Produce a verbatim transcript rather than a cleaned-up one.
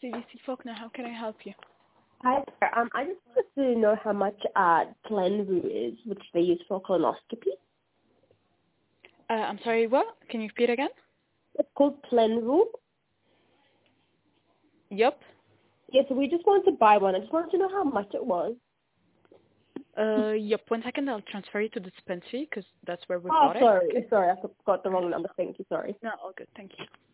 C V C Faulkner. How can I help you? Hi, sir. Um, I just wanted to know how much uh, Plenvu is, which they use for colonoscopy. Uh, I'm sorry, what? Can you repeat again? It's called Plenvu. Yep. Yeah, so we just wanted to buy one. I just wanted to know how much it was. Uh, yep. One second, I'll transfer you to the dispensary because that's where we Oh, bought it. sorry. Okay. Sorry, I got the wrong number. Thank you. Sorry. No, all good. Thank you.